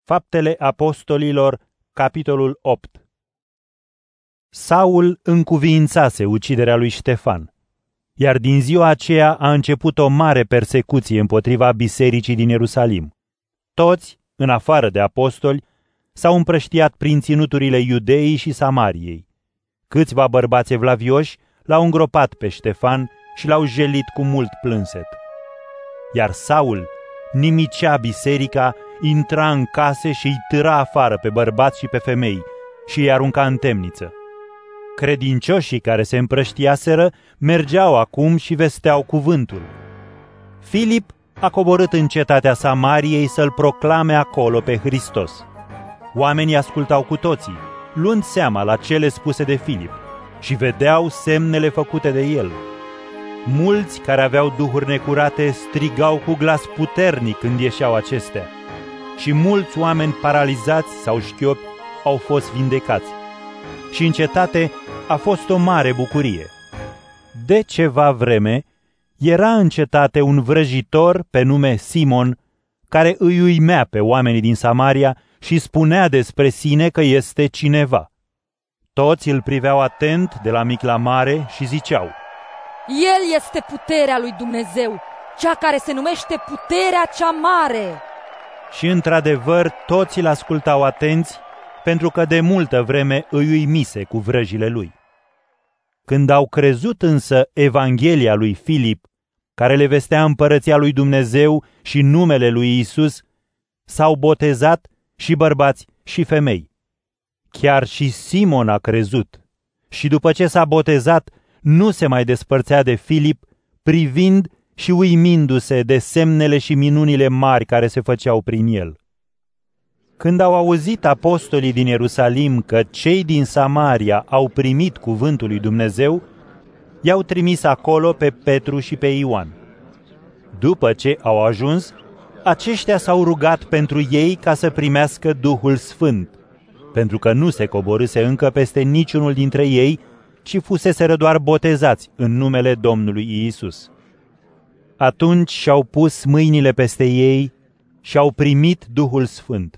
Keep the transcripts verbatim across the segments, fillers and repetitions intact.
Faptele Apostolilor, capitolul opt. Saul încuviințase uciderea lui Ștefan, iar din ziua aceea a început o mare persecuție împotriva bisericii din Ierusalim. Toți, în afară de apostoli, s-au împrăștiat prin ținuturile Iudeii și Samariei. Câțiva bărbați evlavioși l-au îngropat pe Ștefan și l-au jelit cu mult plânset. Iar Saul nimicea biserica, intra în case și îi târa afară pe bărbați și pe femei și îi arunca în temniță. Credincioșii care se împrăștiaseră mergeau acum și vesteau cuvântul. Filip a coborât în cetatea Samariei să-l proclame acolo pe Hristos. Oamenii ascultau cu toții, luând seama la cele spuse de Filip, și vedeau semnele făcute de el. Mulți care aveau duhuri necurate strigau cu glas puternic când ieșeau acestea, și mulți oameni paralizați sau șchiopi au fost vindecați. Și în cetate a fost o mare bucurie. De ceva vreme era în cetate un vrăjitor pe nume Simon, care îi uimea pe oamenii din Samaria și spunea despre sine că este cineva. Toți îl priveau atent de la mic la mare și ziceau: El este puterea lui Dumnezeu, cea care se numește puterea cea mare. Și într-adevăr toți îl ascultau atenți, pentru că de multă vreme îi uimise cu vrăjile lui. Când au crezut însă Evanghelia lui Filip, care le vestea împărăția lui Dumnezeu și numele lui Iisus, s-au botezat și bărbați și femei. Chiar și Simon a crezut și după ce s-a botezat nu se mai despărțea de Filip, privind și uimindu-se de semnele și minunile mari care se făceau prin el. Când au auzit apostolii din Ierusalim că cei din Samaria au primit cuvântul lui Dumnezeu, i-au trimis acolo pe Petru și pe Ioan. După ce au ajuns, aceștia s-au rugat pentru ei ca să primească Duhul Sfânt, pentru că nu se coborâse încă peste niciunul dintre ei, ci fuseseră doar botezați în numele Domnului Iisus. Atunci și-au pus mâinile peste ei și au primit Duhul Sfânt.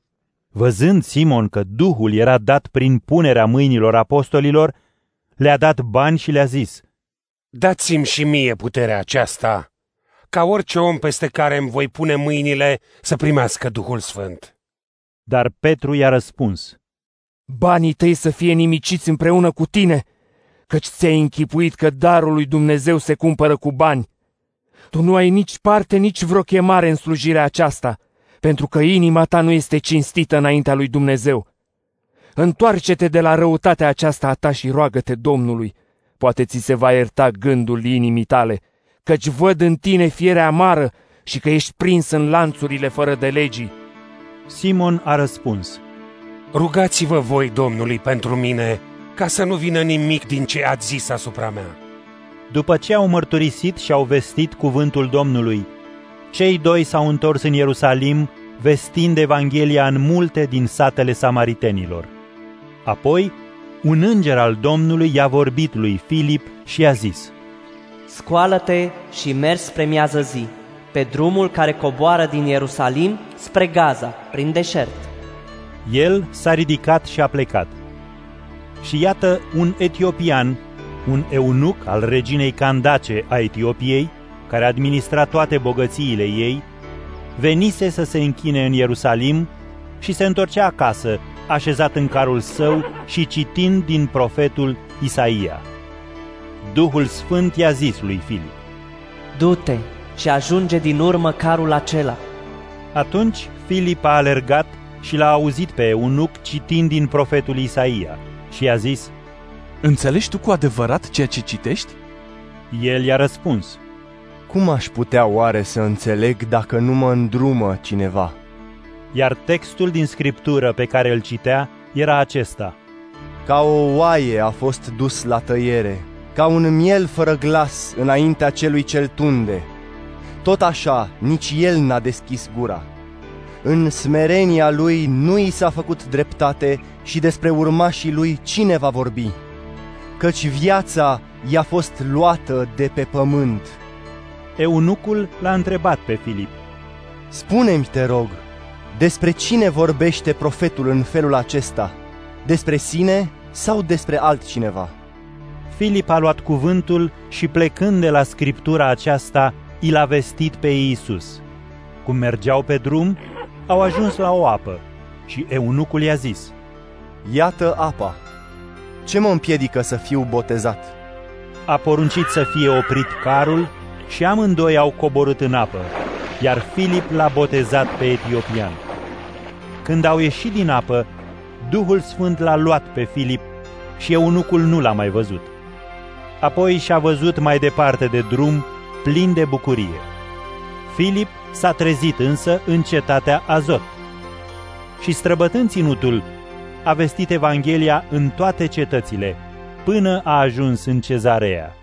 Văzând Simon că Duhul era dat prin punerea mâinilor apostolilor, le-a dat bani și le-a zis: Dați-mi și mie puterea aceasta, ca orice om peste care îmi voi pune mâinile să primească Duhul Sfânt. Dar Petru i-a răspuns: Banii tăi să fie nimiciți împreună cu tine, căci ți-ai închipuit că darul lui Dumnezeu se cumpără cu bani. Tu nu ai nici parte, nici vreo chemare în slujirea aceasta, pentru că inima ta nu este cinstită înaintea lui Dumnezeu. Întoarce-te de la răutatea aceasta a ta și roagă-te Domnului, poate ți se va ierta gândul inimii tale, căci văd în tine fiere amară și că ești prins în lanțurile fără de legii. Simon a răspuns: Rugați-vă voi Domnului pentru mine, ca să nu vină nimic din ce ați zis asupra mea. După ce au mărturisit și au vestit cuvântul Domnului, cei doi s-au întors în Ierusalim, vestind Evanghelia în multe din satele samaritenilor. Apoi, un înger al Domnului i-a vorbit lui Filip și i-a zis: Scoală-te și mergi spre miază zi, pe drumul care coboară din Ierusalim spre Gaza, prin deșert. El s-a ridicat și a plecat. Și iată, un etiopian, un eunuc al reginei Candace a Etiopiei, care administra toate bogățiile ei, venise să se închine în Ierusalim și se întorcea acasă, așezat în carul său și citind din profetul Isaia. Duhul Sfânt i-a zis lui Filip: Du-te și ajunge din urmă carul acela. Atunci Filip a alergat și l-a auzit pe eunuc citind din profetul Isaia și i-a zis: Înțelegi tu cu adevărat ceea ce citești? El i-a răspuns: Cum aș putea oare să înțeleg dacă nu mă îndrumă cineva? Iar textul din Scriptură pe care îl citea era acesta: Ca o oaie a fost dus la tăiere, ca un miel fără glas înaintea celui ce-l tunde. Tot așa, nici el n-a deschis gura. În smerenia lui nu i s-a făcut dreptate și despre urmașii lui cine va vorbi? Căci viața i-a fost luată de pe pământ. Eunucul l-a întrebat pe Filip: Spune-mi, te rog, despre cine vorbește profetul în felul acesta? Despre sine sau despre altcineva? Filip a luat cuvântul și plecând de la scriptura aceasta, i l-a vestit pe Iisus. Cum mergeau pe drum, au ajuns la o apă și eunucul i-a zis: Iată apa. Ce mă împiedică să fiu botezat? A poruncit să fie oprit carul și amândoi au coborât în apă, iar Filip l-a botezat pe etiopian. Când au ieșit din apă, Duhul Sfânt l-a luat pe Filip și eunucul nu l-a mai văzut. Apoi și-a văzut mai departe de drum, plin de bucurie. Filip s-a trezit însă în cetatea Azot și, străbătând ținutul, a vestit Evanghelia în toate cetățile, până a ajuns în Cezarea.